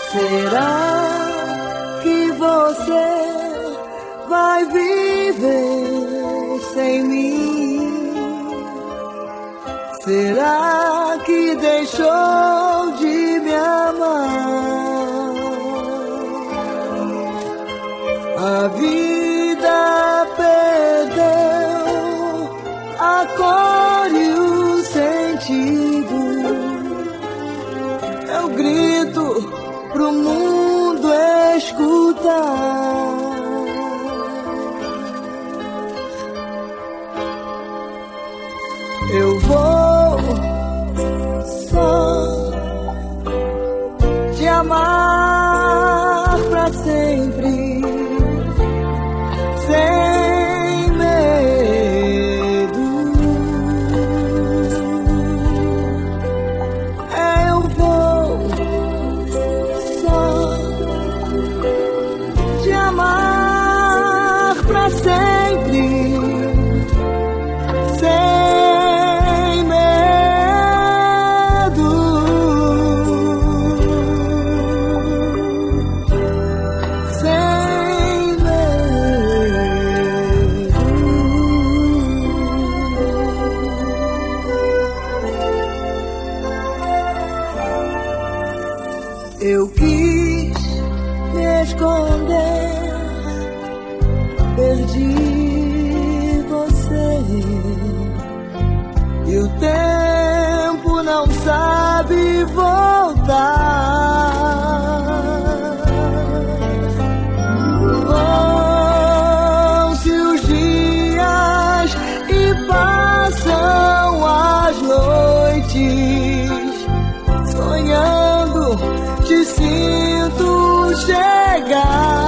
Será que você vai viver sem mim? Será que deixou de me amar? A vida perdeu a cor e o sentido. Eu grito pro mundo escutar. Eu vou só te amar pra sempre, sem medo. Eu vou só te amar pra sempre, sem medo, sem medo. Eu quis me esconder, perdi você, e o tempo não sabe voltar. Vão-se os dias e passam as noites, sonhando te sinto chegar.